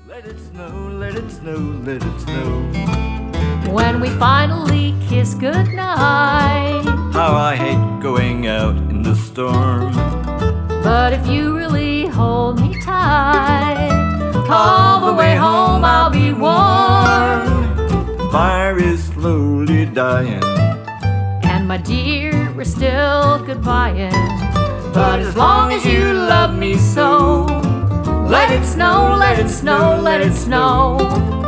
Let it snow, let it snow, let it snow. When we finally kiss goodnight. How I hate going out in the storm. But if you really hold me tight, all the way home I'll be warm. Fire is slowly dying, and my dear, we're still goodbying. But as long as you love me so, let it snow, let it snow, let it snow.